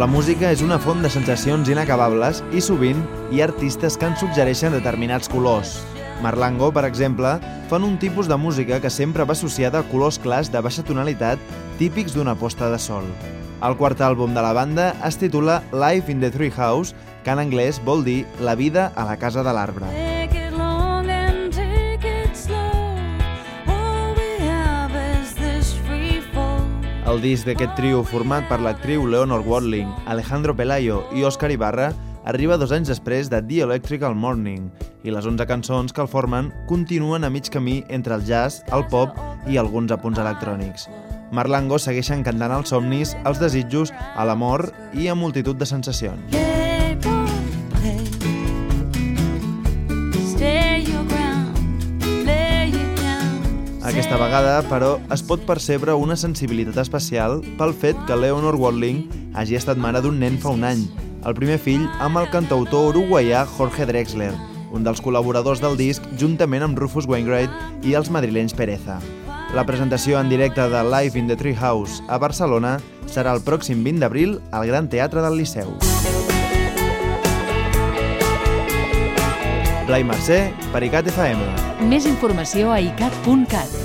La música és una font de sensacions inacabables i sovint hi ha artistes que ens suggereixen determinats colors. Marlango, per exemple, fan un tipus de música que sempre va associada a colors clars de baixa tonalitat típics d'una posta de sol. El quart àlbum de la banda es titula Life in the Tree House, que en anglès vol dir La vida a la casa de l'arbre. El disc d'aquest trio, format per l'actriu Leonor Watling, Alejandro Pelayo i Òscar Ibarra, arriba 2 anys després de The Electrical Morning, i les 11 cançons que el formen continuen a mig camí entre el jazz, el pop i alguns apunts electrònics. Marlango segueixen cantant els somnis, els desitjos, a l'amor i a multitud de sensacions. Aquesta vegada, però, es pot percebre una sensibilitat especial pel fet que Leonor Watling hagi estat mare d'un nen fa un any, el primer fill amb el cantautor uruguaià Jorge Drexler, un dels col·laboradors del disc juntament amb Rufus Wainwright i els madrilenys Pereza. La presentació en directe de Live in the Tree House a Barcelona serà el pròxim 20 d'abril al Gran Teatre del Liceu. Blai Mercè, per ICAT FM. Més informació a icat.cat.